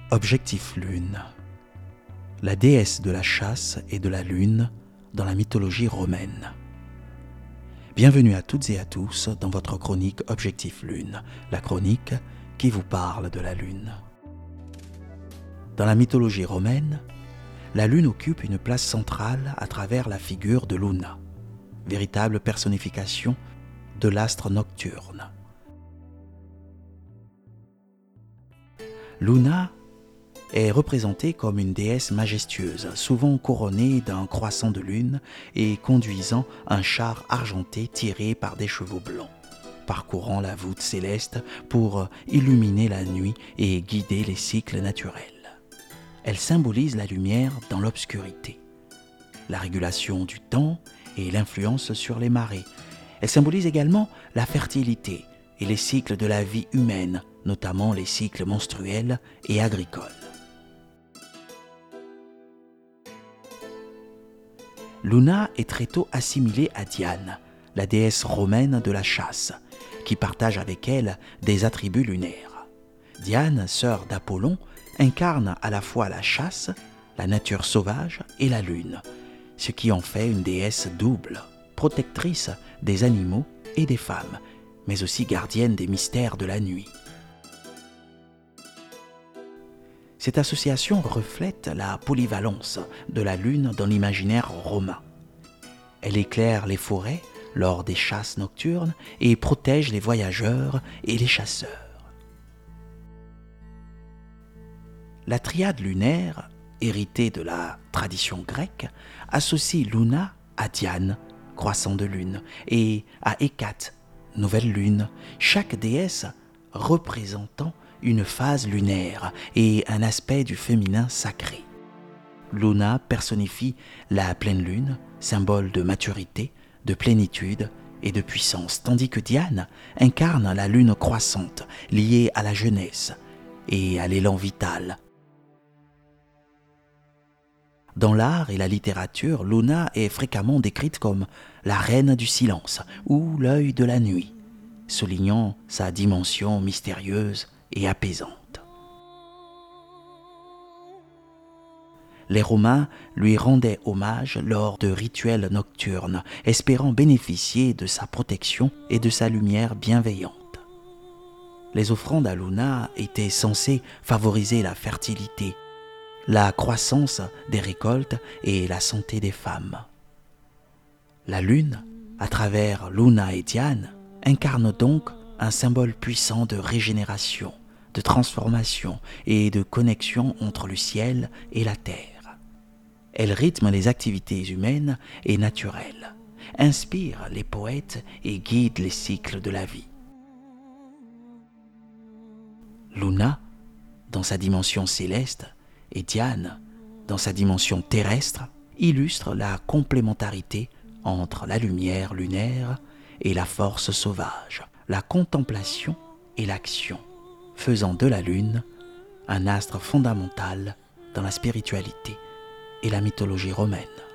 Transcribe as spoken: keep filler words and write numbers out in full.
Objectif Lune, la déesse de la chasse et de la lune dans la mythologie romaine. Bienvenue à toutes et à tous dans votre chronique Objectif Lune, la chronique qui vous parle de la lune. Dans la mythologie romaine, la lune occupe une place centrale à travers la figure de Luna, véritable personnification de l'astre nocturne. Luna est représentée comme une déesse majestueuse, souvent couronnée d'un croissant de lune et conduisant un char argenté tiré par des chevaux blancs, parcourant la voûte céleste pour illuminer la nuit et guider les cycles naturels. Elle symbolise la lumière dans l'obscurité, la régulation du temps et l'influence sur les marées. Elle symbolise également la fertilité et les cycles de la vie humaine, notamment les cycles menstruels et agricoles. Luna est très tôt assimilée à Diane, la déesse romaine de la chasse, qui partage avec elle des attributs lunaires. Diane, sœur d'Apollon, incarne à la fois la chasse, la nature sauvage et la lune, ce qui en fait une déesse double, protectrice des animaux et des femmes, mais aussi gardienne des mystères de la nuit. Cette association reflète la polyvalence de la lune dans l'imaginaire romain. Elle éclaire les forêts lors des chasses nocturnes et protège les voyageurs et les chasseurs. La triade lunaire, héritée de la tradition grecque, associe Luna à Diane, croissant de lune, et à Hécate, nouvelle lune, chaque déesse représentant une phase lunaire et un aspect du féminin sacré. Luna personnifie la pleine lune, symbole de maturité, de plénitude et de puissance, tandis que Diane incarne la lune croissante, liée à la jeunesse et à l'élan vital. Dans l'art et la littérature, Luna est fréquemment décrite comme la reine du silence ou l'œil de la nuit, soulignant sa dimension mystérieuse et apaisante. Les Romains lui rendaient hommage lors de rituels nocturnes, espérant bénéficier de sa protection et de sa lumière bienveillante. Les offrandes à Luna étaient censées favoriser la fertilité, la croissance des récoltes et la santé des femmes. La lune, à travers Luna et Diane, incarne donc un symbole puissant de régénération, de transformation et de connexion entre le ciel et la terre. Elle rythme les activités humaines et naturelles, inspire les poètes et guide les cycles de la vie. Luna, dans sa dimension céleste, et Diane, dans sa dimension terrestre, illustrent la complémentarité entre la lumière lunaire et la force sauvage, la contemplation et l'action, faisant de la lune un astre fondamental dans la spiritualité et la mythologie romaine.